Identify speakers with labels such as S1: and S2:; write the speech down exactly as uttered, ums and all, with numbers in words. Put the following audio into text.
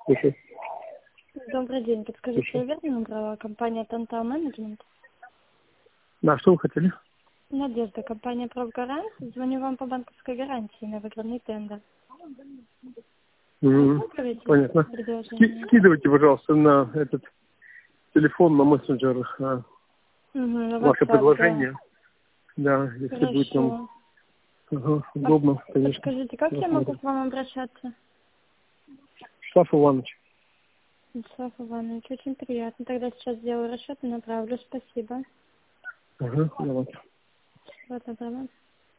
S1: Слушай.
S2: Добрый день. Подскажите, я верно набрала компания Тантал Менеджмент?
S1: Да, что вы хотели?
S2: Надежда, компания Профгарант. Звоню вам по банковской гарантии на выигранный тендер.
S1: Mm, понятно. Ски- скидывайте, пожалуйста, на этот телефон, на мессенджер а,
S2: Угу,
S1: ваше
S2: WhatsApp,
S1: предложение. Да, да, если
S2: Хорошо.
S1: будет нам ага, удобно,
S2: А
S1: конечно.
S2: подскажите, как я могу к вам обращаться?
S1: Штаф Иванович.
S2: Вячеслав Иванович, очень приятно. Тогда сейчас сделаю расчет и направлю. Спасибо.
S1: Ага, давайте.
S2: Вот, доброго.